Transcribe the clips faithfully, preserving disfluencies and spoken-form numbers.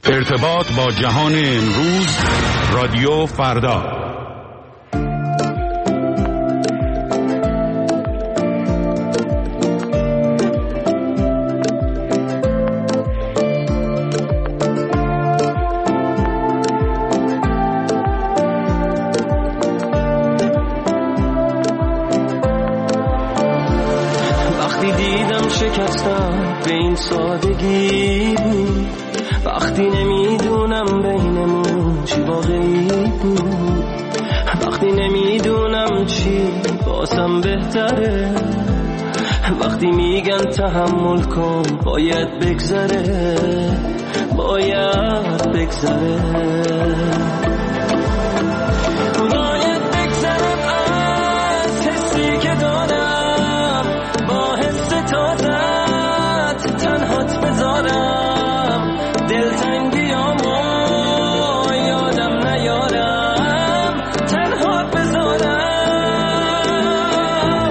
ارتباط با جهان امروز، رادیو فردا. وقتی دیدم شکستم به این سادگی بود، وقتی نمیدونم بینمون چی واقعی بود، وقتی نمیدونم چی باسم بهتره، وقتی میگن تحمل کن باید بگذره، باید بگذره، باید بگذرم از حسی که دارم، با حس تازت تنهات بذارم، دلتنگیامو یادم نیارم، تنها بذارم،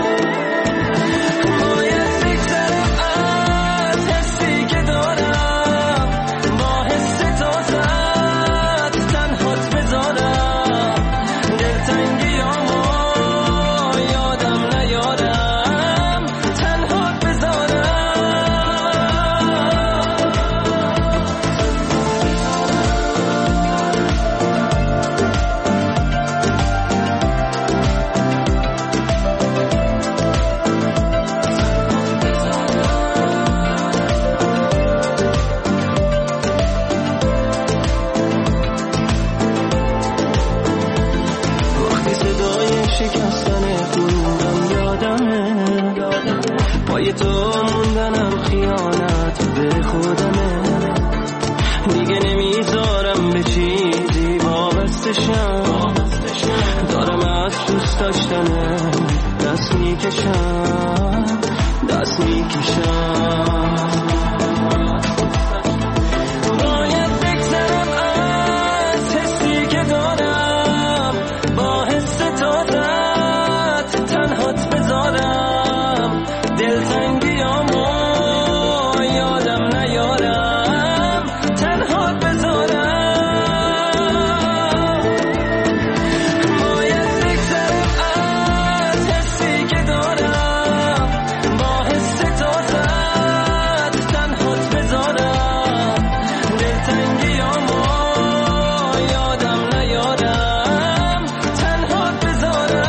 باید بگذرم از حسی که دارم، با حس تازت تنهات بذارم، دلتنگیامو یادم نیارم، تنها بذارم. وقتی صدای شکستن خونم یادمه، پای تو موندنم خیانت به خودمه، دیگه نمیذارم به چیزی وابستشم، دارم از دوست داشتنه دست میکشم، دست میکشم، باید بگذرم از حسی که دارم، با حس تازت تنهات بذارم، دلتنگیامو یادم نیارم، تنها بذارم، باید بگذرم از حسی که دارم، با حس تازت تنهات بذارم، دلتنگیامو یادم نیارم، تنها بذارم.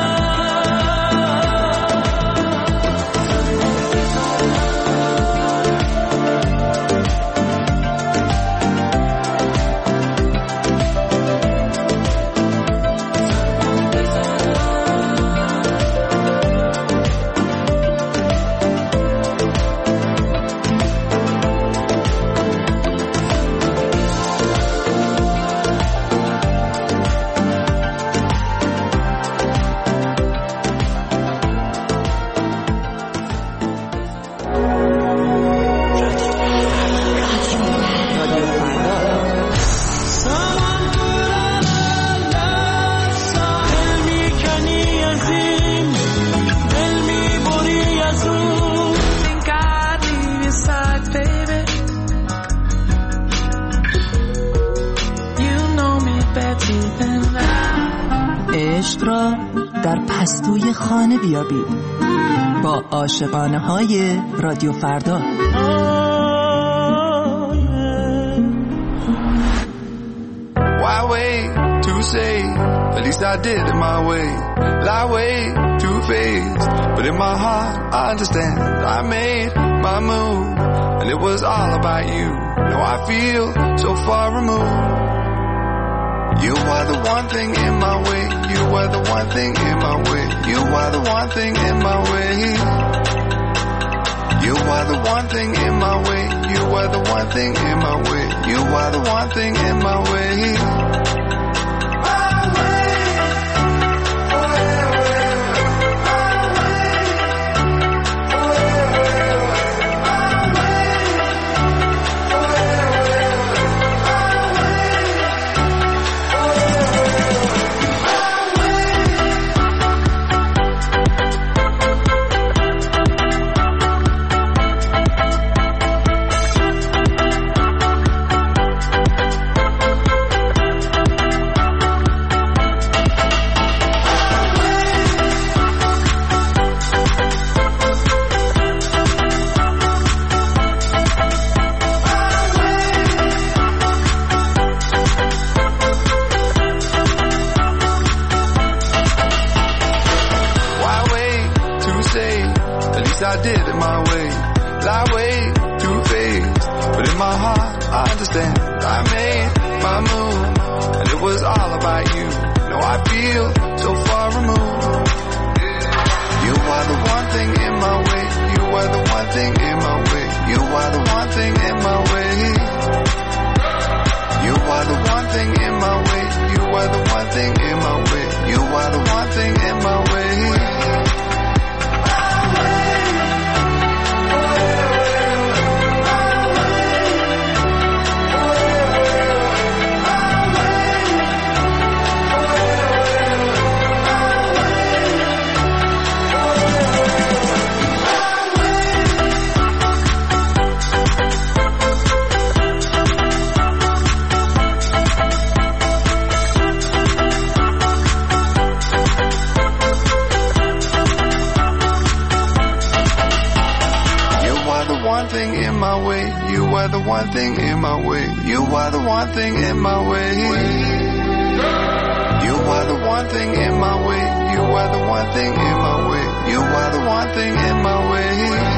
عشق را در پستوی خانه بیابید با عاشقانه های رادیو فردا. Why wait to say? At least I did it my way. Lie way too faced, but in my heart I understand. I made my move, and it was all about you. Now I feel so far removed. You are the one thing in my way. You are the one thing in my way. You are the one thing in my way. You are the one thing in my way. You are the one thing in my way. You are the one thing in my way. in my heart I understand I made my move, and it was all about you. Now I feel so far removed. You are the one thing in my way. You are the one thing in my way. You are the one thing in my way. You are the one thing in my way. You are the one thing in my way. You are the one thing in my way. One thing in my way, you are the one thing in my way. You are the one thing in my way. You are the one thing in my way. You are the one thing in my way. You are the one thing in my way.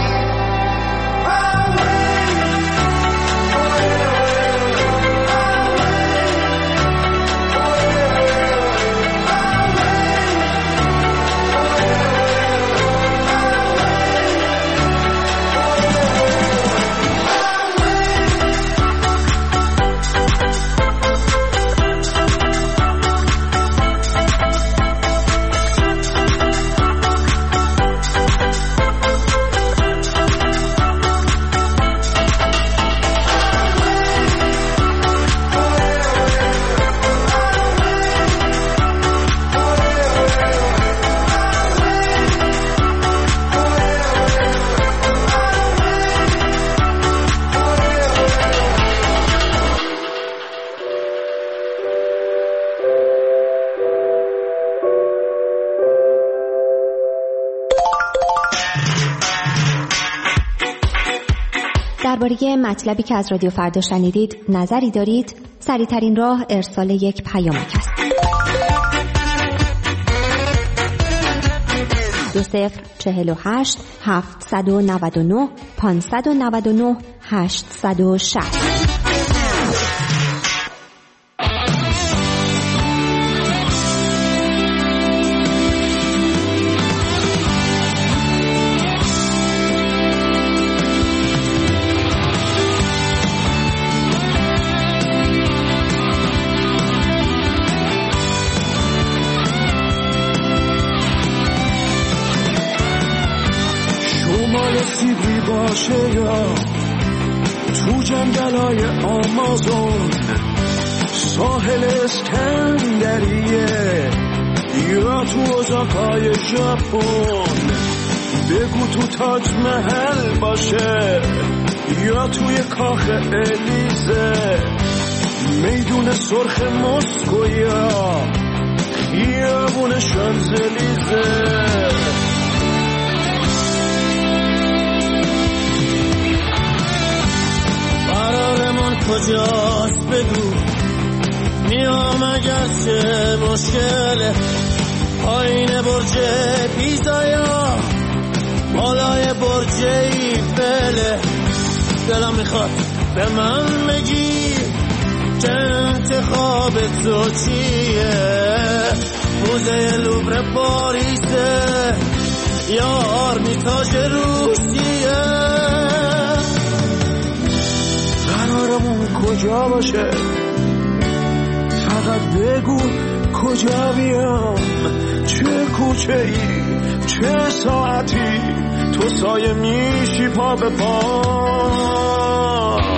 درباره مطلبی که از رادیو فردا شنیدید نظری دارید؟ سریع‌ترین راه ارسال یک پیامک است. دو صفر چهل و هشت هفتصد و نود و نه پانصد و نود و نه هشتصد و شصت. باشه یا تو جنگلای آمازون، ساحل اسکندریه یا تو ازاکای ژاپن، بگو تو تاج محل باشه یا توی کاخ الیزه، میدون سرخ مسکو یا خیابون شانزلیزه. قرارمون کجاست بگو، میام اگرچه مشکله، پایین برج پیزا یا بالای برج ایفله. دلم میخواد به من بگی که انتخاب تو چیه، موزه لوور پاریسه یا آرمیتاژ روسیه. قرارمون کجا باشه، فقط بگو کجا بیام، چه کوچه ای چه ساعتی، تو سایه میشی پا به پا.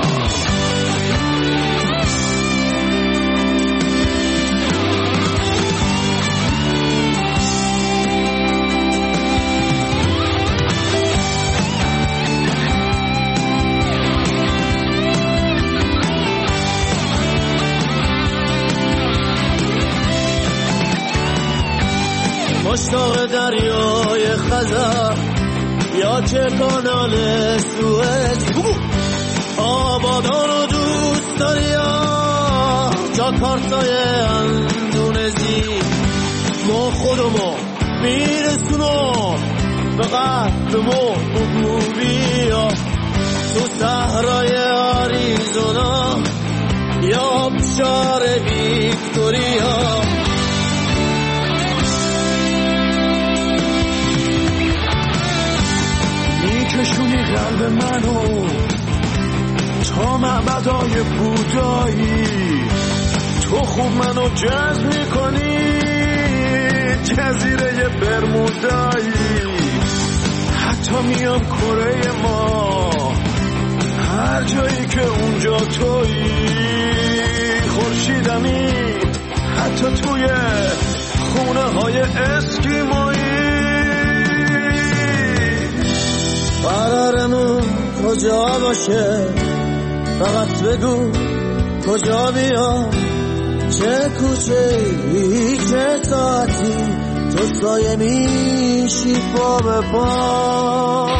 مشتاق دریای خزر یا چه کانال سوئد، آبادان رو دوست داری یا جاکارتای اندونزی، ما خودمو میرسونم به قهرمون بگو بیا. تو صحرای آریزونا یا آبشار ویکتوریا، میکشونی قلب منو تا معبدای بودایی، تو خوب منو جذب میکنی جزیره برمودایی، حتی میام کره ما هر جایی که اونجا تویی، خورشیدمی حتی توی خونه های اسکیمایی. قرارمون کجا باشه فقط بگو کجا بیام، چه کوچه ای چه ساعتی تو سایه میشی پا به پا.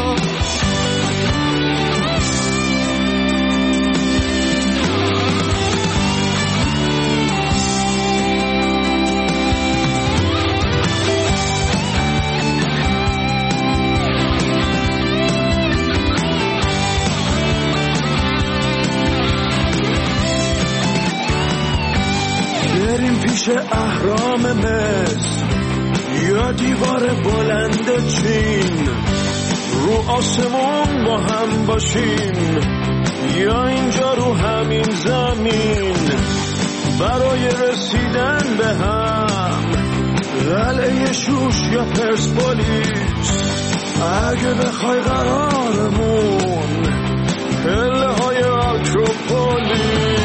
پیش اهرام مصر یا دیوار بلند چین، رو آسمون با هم باشیم یا اینجا رو همین زمین، برای رسیدن به هم قلعه شوش یا پرسپولیس، اگه بخوای قرارمون پله های آکروپولیس.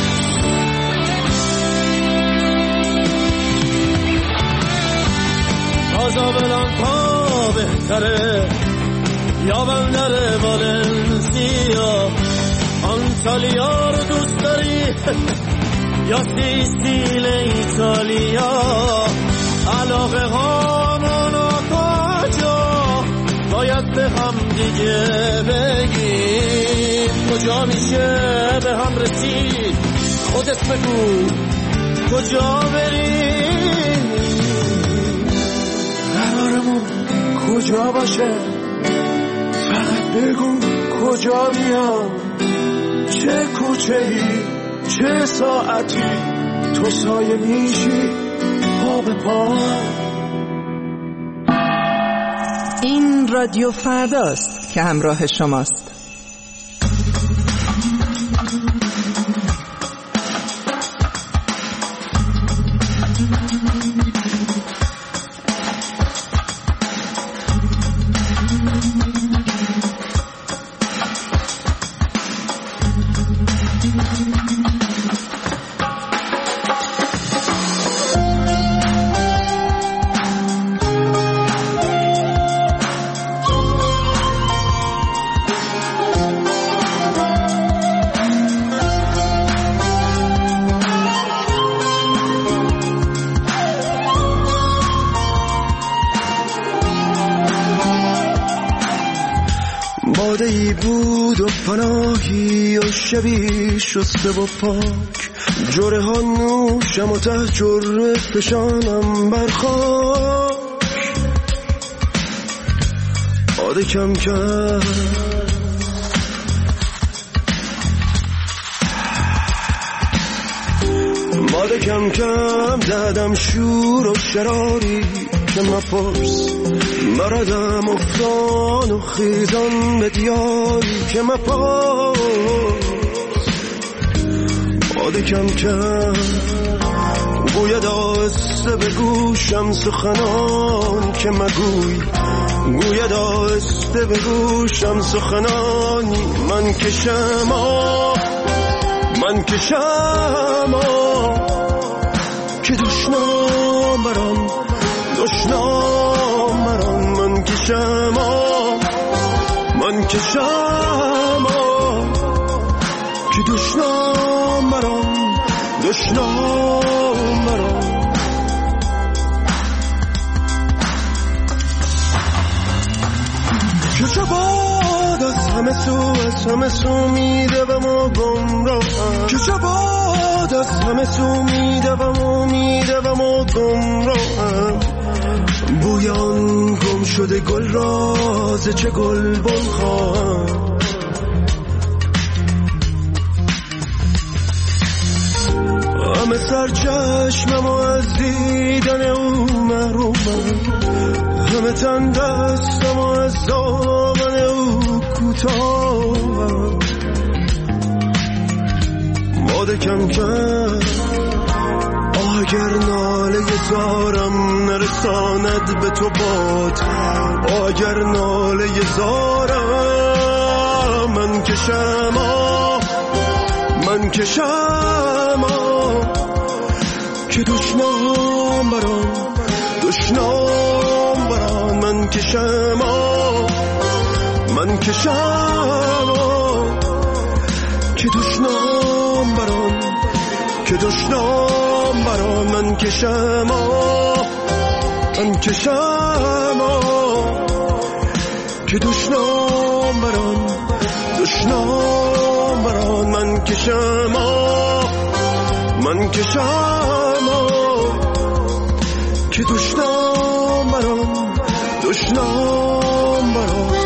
کازابلانکا بهتره یا بندر والنسیا، آنتالیا رو دوست داری یا سیسیل ایتالیا، علاقه هامون کجا باید به هم دیگه بگیم، کجا میشه به هم رسید خودت بگو کجا بریم، قرارمون کجا باشه فقط بگو کجا بیام، چه کوچه ای چه ساعتی تو سایه میشی پا به پا. این رادیو فرداست که همراه شماست. باده‌ای بود و پناهی و شبی شسته و پاک، جوره ها نوشم و ته جره فشانم برخاک، باده کم کرد باده کم کم دادم شور و شراری که مپرس، بردم افتان و خیزان به دیاری که مپرس، باده کم کم گوید آسته به گوشم سخنان که مگوی، گوید آسته به گوشم سخنانی، من کشم آه من کشم آه که دشنام برام دشنام برام، من کشم آه من کشم آه که دشنام برام دشنام برام. که چه باد از همه سو از همه سو میدوم و گمراهم، که چه باد از همه سو میدوم و میدوم و گمراهم، بویان گم شده گل راز چه گل بن خواهم، سرچشمم و از دیدن او محرومم، همه تن دستم و از دامن او کوتاهم. باد کم کم اگر ناله زارم نرساند به تو باد، اگر ناله زارم من کشم آه من کشم آه که دشنام برام دشنام برام من کشم آه من کشم آه که دشنام برام که دشنام برام من کشم آه من کشم آه که دشنام برام دشنام برام من کشم آه من کشم آه که دشنام برام دشنام برام.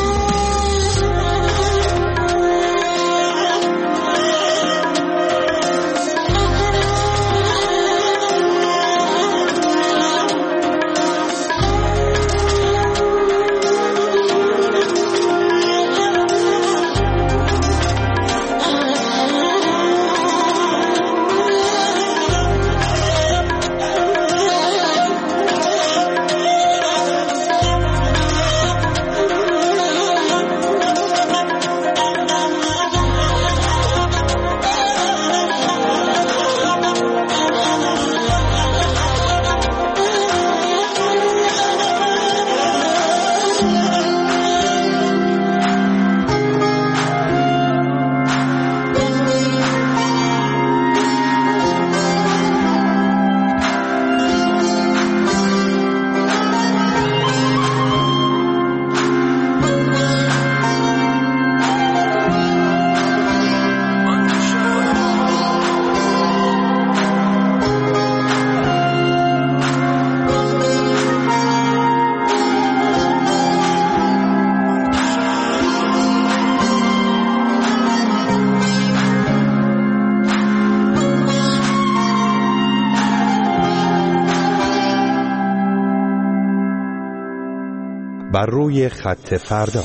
بر روی خط فردا.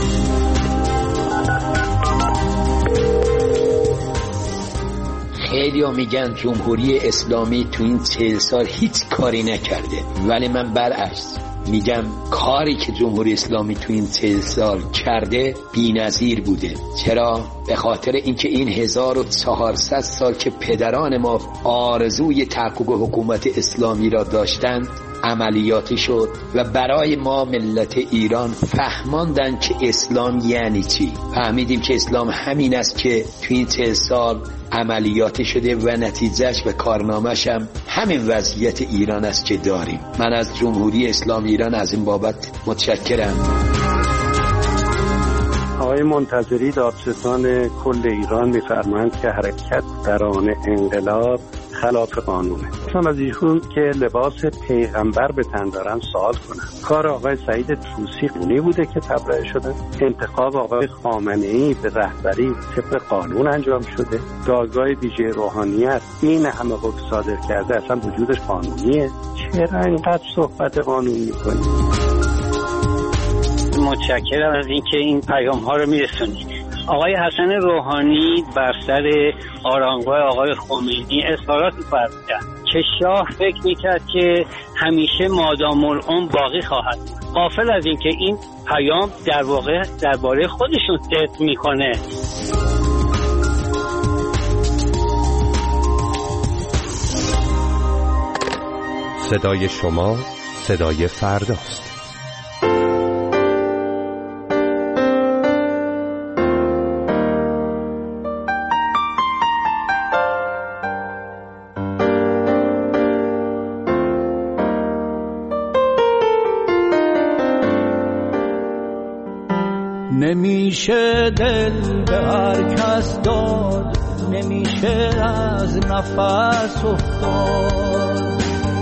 خیلی ها میگن جمهوری اسلامی تو این چهل سال هیچ کاری نکرده، ولی من برعکس میگم کاری که جمهوری اسلامی تو این چهل سال کرده بی‌نظیر بوده. چرا؟ به خاطر اینکه این هزار و چهارصد سال که پدران ما آرزوی تحقق حکومت اسلامی را داشتند عملیاتی شد و برای ما ملت ایران فهماندن که اسلام یعنی چی. فهمیدیم که اسلام همین است که تو این چهل سال عملیاتی شده و نتیجهش و کارنامه‌ش هم همین وضعیت ایران است که داریم. من از جمهوری اسلامی ایران از این بابت متشکرم. آقای منتظری دادستان کل ایران می‌فرمایند که حرکت در آن انقلاب خلاف قانونه. مثلا از ایشون که لباس پیغمبر به تن دارن سوال کنن. کار آقای سعید طوسی قونی بوده که تبرئه شده. انتخاب آقای خامنه‌ای به رهبری طبق قانون انجام شده. دادگاه ویژه روحانیت این همه حکم صادر کرده، اصلا وجودش قانونیه. چرا اینقدر صحبت قانون می‌کنید؟ متشکرم از اینکه این پیام ها رو میرسونید. آقای حسن روحانی بر سر آرامگاه آقای خمینی اظهاراتی فرمودند که شاه فکر میکرد که همیشه مادام العمر باقی خواهد، غافل از اینکه این پیام در واقع درباره خودشون صدق میکنه. صدای شما صدای فرداست. نمیشه دل به هر کس داد، نمیشه از نفس افتاد،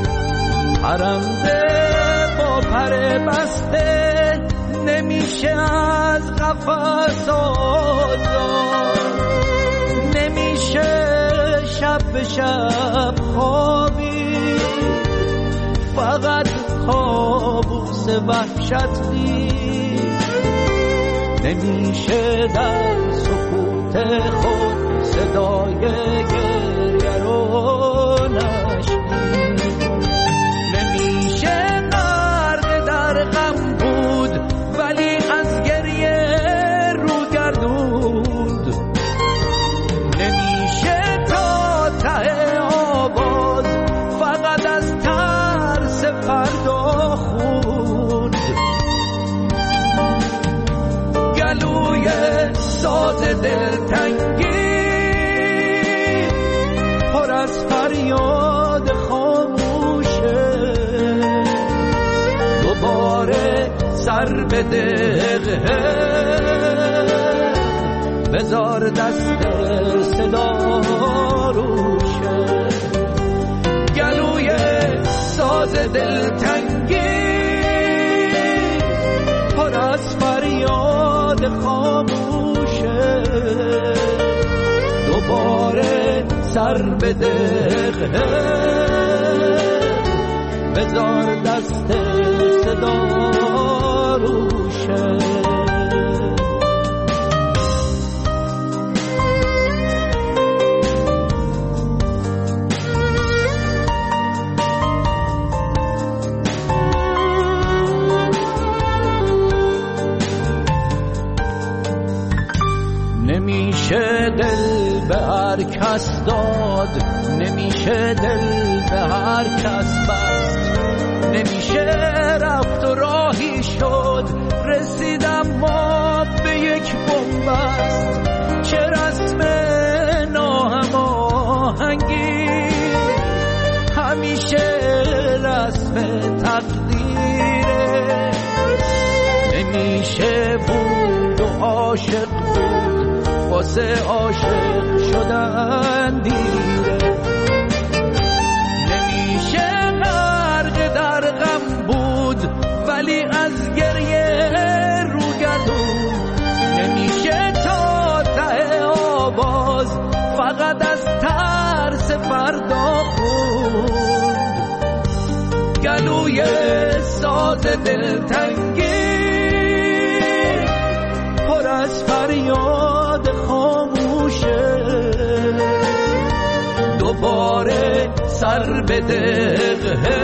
پرنده با پر بسته نمیشه از قفس آزاد، نمیشه شب به شب خوابی، فقط کابوس وحشت دید. نمیشه در سکوت خود صدای گریه رو نشنید. نمیشه غرق در غم بود ولی از گریه رو گردوند. نمیشه تا ته آواز فقط از ترس فردا خوند. گلوی ساز دلتنگی پر از فریاد خاموشه. دوباره سر به دقه بذار دست صدا روشه. گلوی ساز دلتنگی پر از فریاد خاموشه. دوباره سر به دقه بذار دست صدا روشه. نمیشه دل به هر کس داد، نمیشه دل به هر کس بست. نمیشه رفت و راهی شد رسیدم ما به یک بنبست. چه رسم ناهماهنگی همیشه رسم تقدیره. نمیشه بود و عاشق بود واسه عاشق شدن دیره. نمیشه غرق در غم بود ولی از گریه رو گردون. نمیشه تا ته آواز فقط از ترس فردا خوند. گلوی ساز دلتنگی پر از فریاد خاموشه. دوباره سر به دقه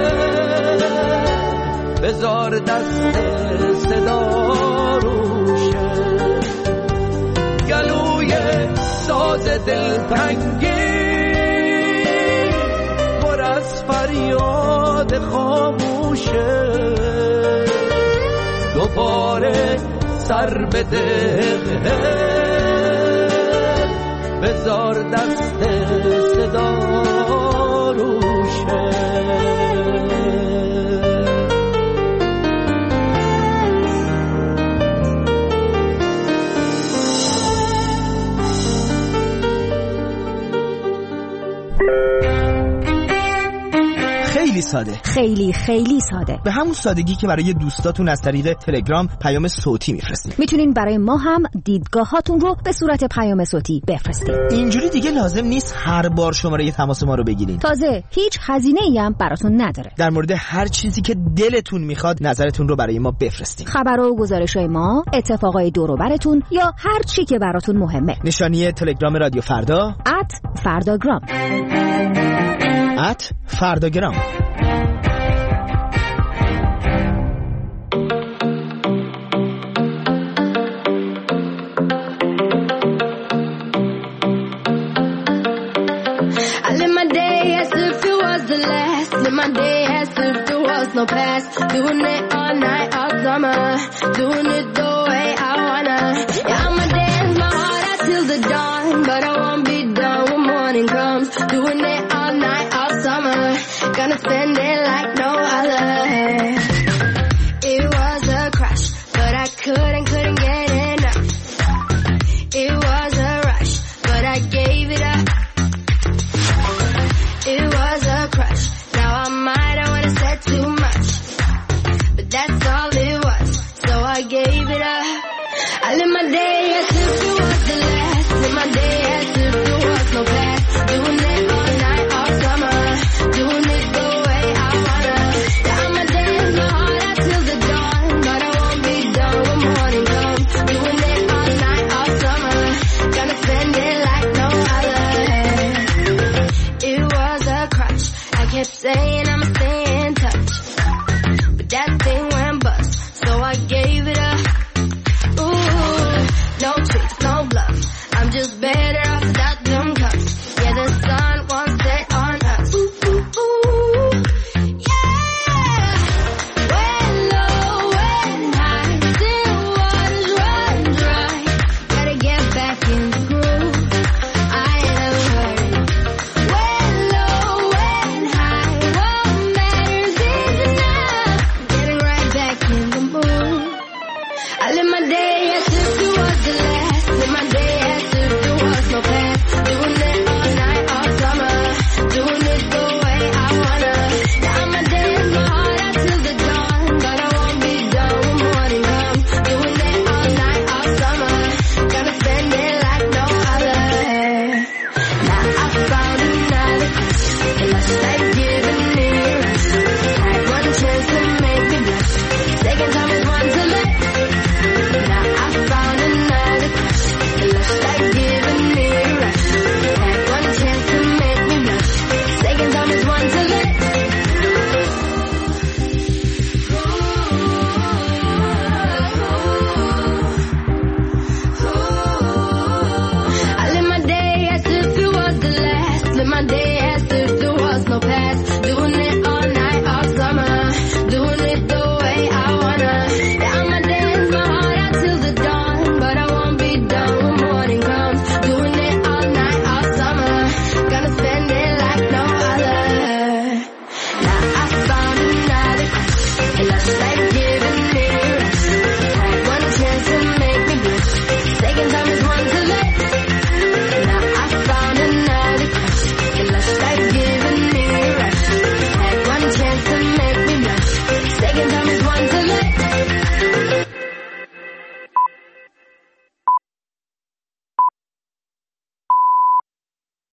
بذار دست صدا روشه. گلوی ساز دلتنگی پر از فریاد خاموشه. دوباره سر به دقه بذار دست صدا روشه. خیلی ساده، خیلی خیلی ساده، به همون سادگی که برای دوستاتون از طریق تلگرام پیام صوتی میفرستین. میتونین برای ما هم دیدگاهاتون رو به صورت پیام صوتی بفرستین. اینجوری دیگه لازم نیست هر بار شماره تماس ما رو بگیرین. تازه هیچ هزینه‌ای هم براتون نداره. در مورد هر چیزی که دلتون میخواد نظرتون رو برای ما بفرستین. خبر و گزارش‌های ما، اتفاقای دور و براتون یا هر چی که براتون مهمه. نشانی تلگرام رادیو فردا ات فرداگرام ات فرداگرام. My day as if there was no past. Doing it all night, all summer. Doing it the way I wanna. Yeah, I'ma dance my heart out till the dawn, but I won't be done when morning comes.